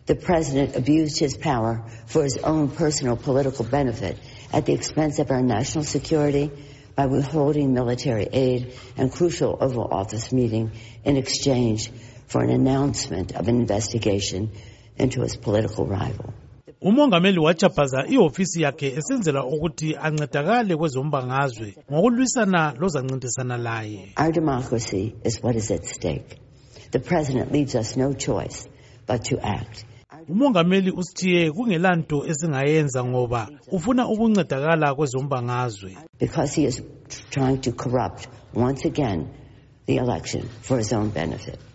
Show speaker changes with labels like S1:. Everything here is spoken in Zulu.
S1: The president abused his power for his own personal political benefit at the expense of our national security by withholding military aid and crucial Oval Office meeting in exchange for an announcement of an investigation into his political rival.
S2: Umongameli wachapaza iofisi yakhe esenzela ukuthi ancedakale kwezombangazwe ngokulwisana lozancintisana laye.
S1: Our democracy is what is at stake. The president leaves us no choice but to act.
S2: Umongameli usithiye kungelanto esingayenza ngoba ufuna ukuncedakala kwezombangazwe.
S1: Because he is trying to corrupt once again the election for his own benefit.